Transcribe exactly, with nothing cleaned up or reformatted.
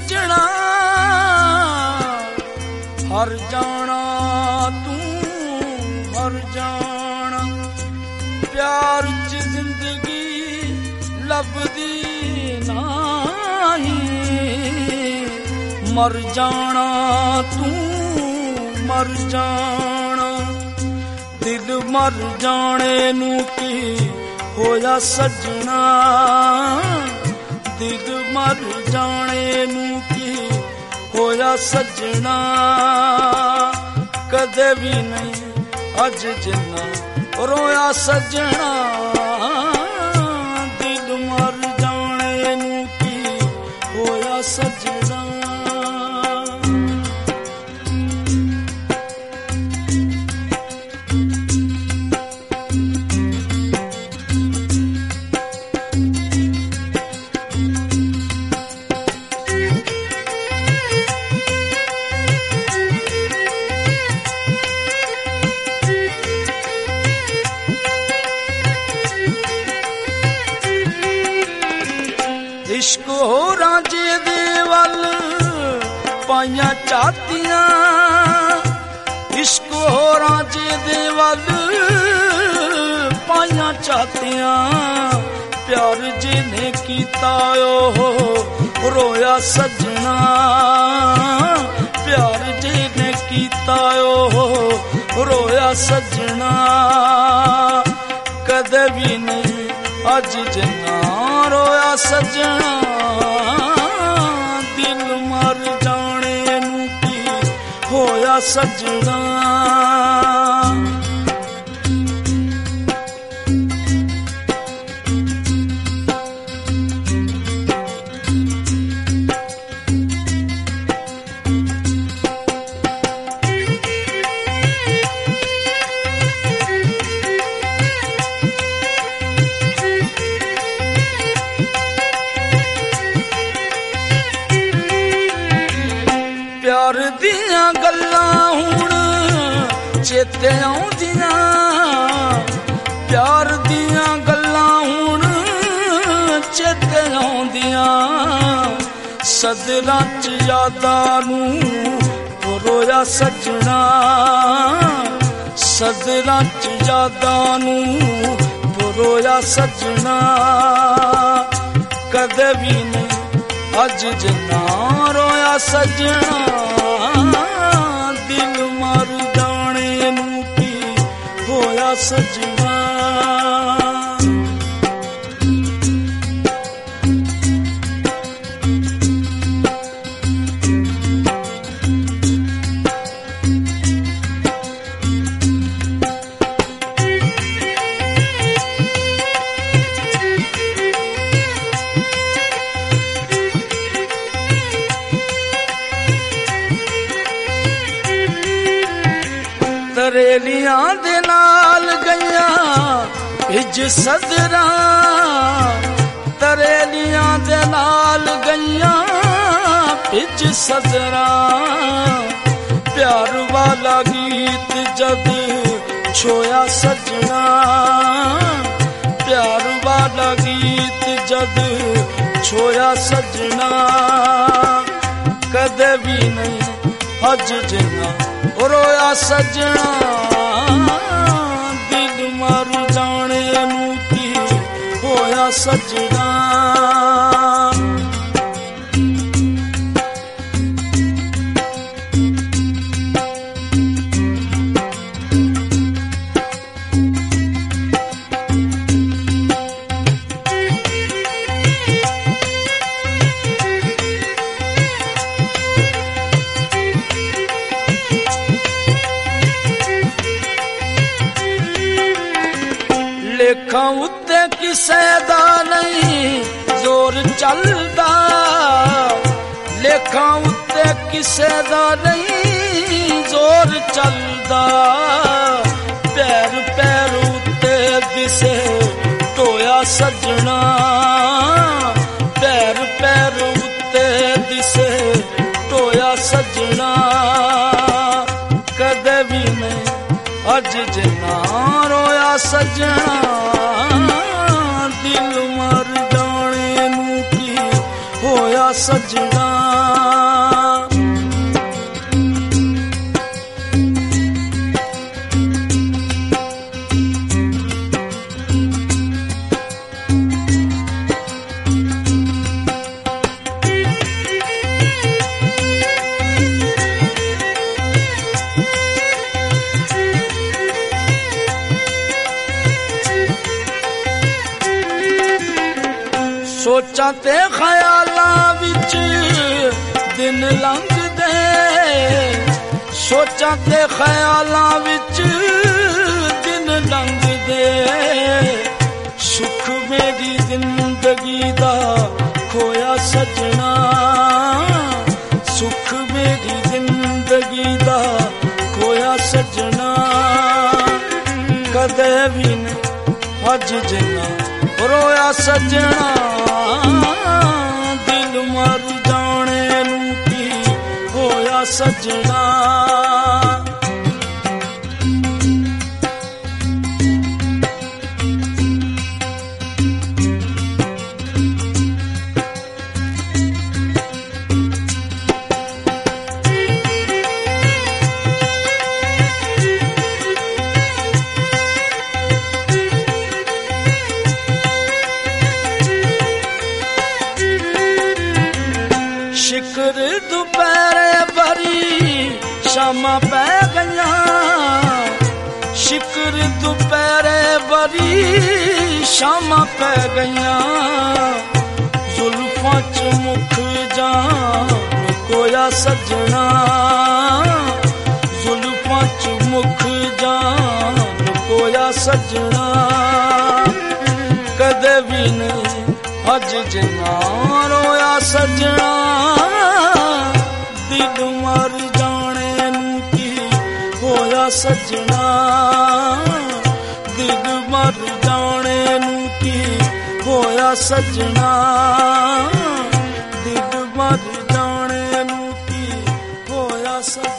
ਸੱਜਣਾ ਹਰ ਜਾਣਾ ਤੂੰ ਹਰ ਜਾਣਾ ਪਿਆਰ ਚ ਜ਼ਿੰਦਗੀ ਲੱਭਦੀ ਨਹੀਂ ਮਰ ਜਾਣਾ ਤੂੰ ਮਰ ਜਾਣਾ ਦਿਲ ਮਰ ਜਾਣੇ ਨੂੰ ਕੀ ਹੋਇਆ ਸੱਜਣਾ ਦਿਲ ਮਰ ਜਾਣੇ ਨੂੰ ਕੀ ਹੋਇਆ ਸੱਜਣਾ ਕਦੇ ਵੀ ਨਹੀਂ ਅੱਜ ਜਿੰਨਾ ਰੋਇਆ ਸੱਜਣਾ ਦਿਲ ਮਰ ਜਾਣੇ ਨੂੰ ਕੀ ਹੋਇਆ ਸੱਜਣਾ इश्क हो राजे दे वल पाइया चातियां इश्क हो राजे दे वल पाइया चातियां प्यार जिन्हें कीता ओ रोया सजना प्यार जिन्हें कीता ओ रोया सजना कदे भी नहीं अज जिन्ना रोया सजना दिल मर जाने नू की होया सजना प्यार दियां गल्लां हुण चेते आउंदियां प्यार दियां गल्लां हुण चेते आउंदियां सदरां च यादां नूं रोया सजना सदरां च यादां नूं रोया सजना कदे भी नहीं अज जिन्ना रोया सजना दिल मर जाने नू की होया सजना तरेलियां दे नाल गईया हिज सदरा तरेलियां दे नाल गईया हिज सदरा प्यार वाला गीत जद छोया सजना प्यार वाला गीत जद छोया सजना कदे भी नहीं अज जिन्ना रोया सजना दिल मर जाने नू की होया सजना लेखा उत्ते किसे दा नहीं जोर चलदा लेखा उत्ते किसे दा नहीं जोर चलदा पैर पैर उत्ते दिसे टोया सजना पैर पैर उत्ते दिसे टोया सजना कदे भी नहीं अज जिन्ना रोया सजना दिल मर जाने नू की होया ਸਜਣਾ। ਸੋਚਾਂ ਤੇ ਖਿਆਲਾਂ ਵਿੱਚ ਦਿਨ ਲੰਘਦੇ, ਸੋਚਾਂ ਤੇ ਖਿਆਲਾਂ ਵਿੱਚ ਦਿਨ ਲੰਘਦੇ, ਸੁੱਖ ਮੇਰੀ ਜ਼ਿੰਦਗੀ ਦਾ ਖੋਇਆ ਸਜਣਾ, ਸੁੱਖ ਮੇਰੀ ਜ਼ਿੰਦਗੀ ਦਾ ਖੋਇਆ ਸਜਣਾ। ਕਦੇ ਵੀ ਨ ਅੱਜ ਜਿੰਨਾ ਰੋਇਆ ਸਜਣਾ, ਦਿਲ ਮਰ ਜਾਣੇ ਨੂੰ ਕੀ ਹੋਇਆ ਸਜਣਾ। ਸ਼ਿਕਰ ਦੁਪਹਿਰੇ ਭਰੀ ਸ਼ਾਮਾਂ ਪੈ ਗਈਆਂ, ਸ਼ਿਕਰ ਦੁਪਹਿਰੇ ਭਰੀ ਸ਼ਾਮਾਂ ਪੈ ਗਈਆਂ, ਜ਼ੁਲਫਾਂ ਚ ਮੁਖ ਜਾਨ ਕੋਇਆ ਸਜਣਾ, ਜ਼ੁਲਫਾਂ ਚ ਮੁਖ ਜਾਨ ਕੋਇਆ ਸਜਣਾ। ਕਦੇ ਵੀ ਨਹੀਂ ਅੱਜ ਜਿੰਨਾ ਰੋਇਆ ਸਜਣਾ, ਦਿਲ ਮਰ ਜਾਣੇ ਨੂੰ ਕੀ ਹੋਇਆ ਸਜਣਾ, ਦਿਲ ਮਰ ਜਾਣੇ ਨੂੰ ਕੀ ਹੋਇਆ ਸਜਣਾ, ਦਿਲ ਮਰ ਜਾਣੇ ਨੂੰ ਕੀ ਹੋਇਆ ਸਜਣਾ।